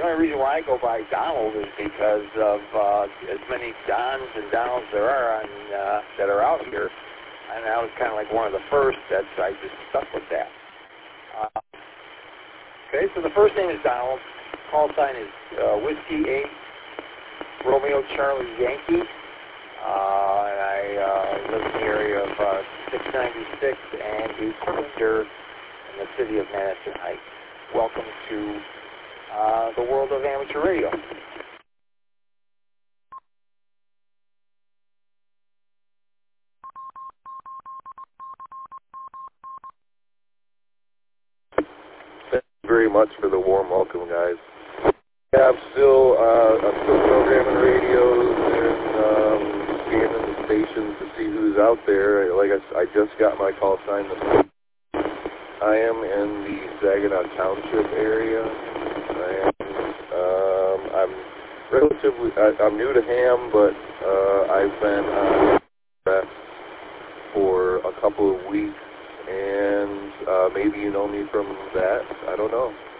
only reason why I go by Donald is because of as many Dons and Donalds there are that are out here, and I was kind of like one of the first. That I just stuck with that. Okay, so the first name is Donald. Call sign is Whiskey 8 Romeo Charlie Yankee. And I live in the area of 696 and Equator in the city of Madison Heights. Welcome to the world of amateur radio. Thank you very much for the warm welcome, guys. Yeah, I'm still programming radios and scanning the stations to see who's out there. Like I just got my call sign. I am in the Saginaw Township area. I'm new to ham, but I've been on that for a couple of weeks, and maybe you know me from that. I don't know.